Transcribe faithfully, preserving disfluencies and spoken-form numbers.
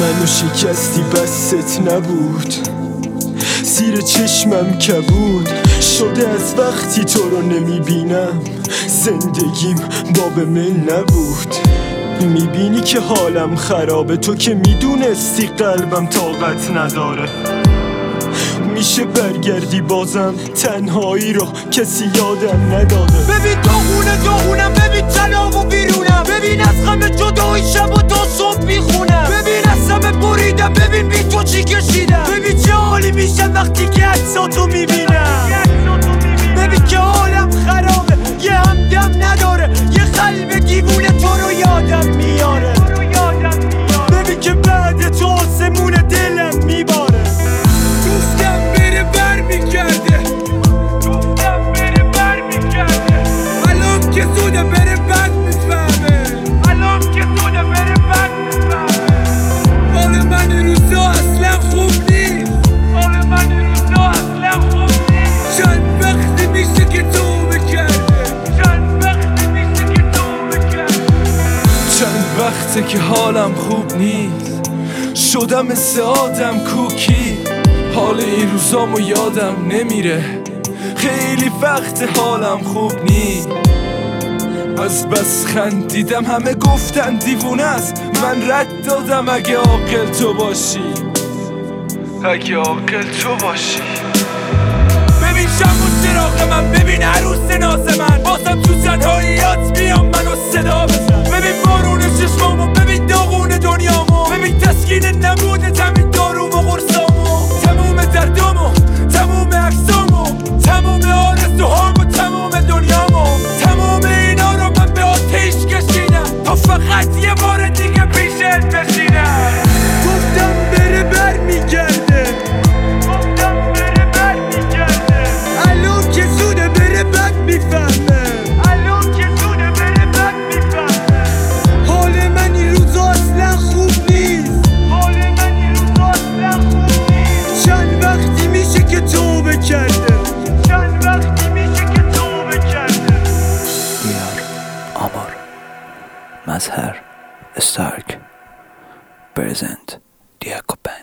منو شکستی بست نبود، زیر چشمم کبود شده از وقتی تو رو نمیبینم، زندگیم باب من نبود. میبینی که حالم خرابه، تو که میدونستی قلبم طاقت نداره. میشه برگردی بازم تنهایی رو کسی یادم نداده. ببین داغونه داغونم، ببین تنام و بیرونم، ببین از غم جدایی شب و تا صبح میخونم، ببین از همه بریدم، ببین بی تو چی کشیدم، ببین چه حالی میشه وقتی که عکساتو میبینم، ببین که حالم خرابه، یه همدم نداره، یه قلب دیوونه تو رو یادم میاره، ببین که بعد تو آسمون دلم میباره. گفتم بره بر میگرده، گفتم بره بر میگرده، الان که زوده بره بد میفهمه، الان که زوده بره بد میفهمه. حال من این روزا اصلا خوب نیست، حال من این روزا اصلا خوب نیست. چند وقتی میشه که تو بکرده، چند وقتی میشه که تو بکرده. چند وقته که حالم خوب نیست، شدم مثل آدم کوکی، حال این روزامو یادم نمیره، خیلی وقت حالم خوب نیست. از بس خندیدم همه گفتن دیوونه است، من رد دادم اگه عاقل تو باشی، اگه عاقل تو باشی. ببین شم و چراغ من، ببین عروس ناز من، بازم تو تنهاییات بیام منو صدا بزن، ببین بارون چشمامو، ببین داغون دنیامو، ببین تسکین نبوده تمین دارو و قرصامو، تموم دردامو، تموم عکسامو، تموم آرزوهامو، تموم دنیامو، تموم اینا رو من به آتیش کشیدم تا فقط یه بار دیگه پیشت بشینم. گفتم بره بر میگرده، گفتم بره بر میگرده، الان که زوده بره بد میفهمه، الان که زوده بره بد میفهمه. حال من این روزا اصلا خوب نیست، حال من این روزا اصلا خوب نیست. چند وقتی میشه که توبه کرده، چند وقتی میشه که توبه کرده. بیار آمار مظهر استارک پرزنت دیاکوپن.